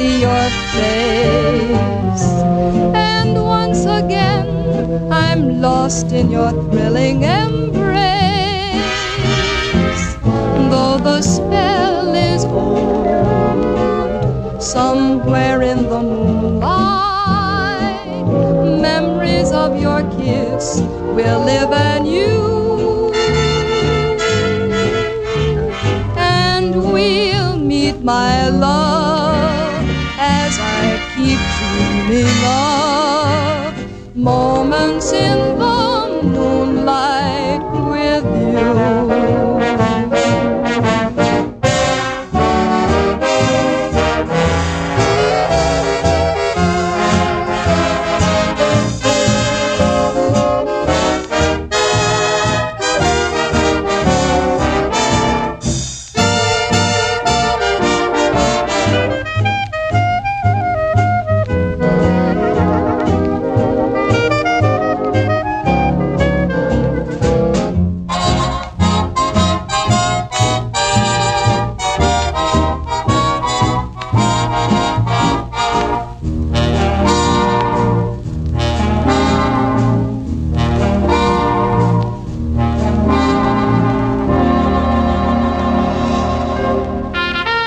see your face. And once again I'm lost in your thrilling embrace. Though the spell is old, somewhere in the moonlight, memories of your kiss will live anew. And we'll meet, my love, as I keep dreaming of moments in the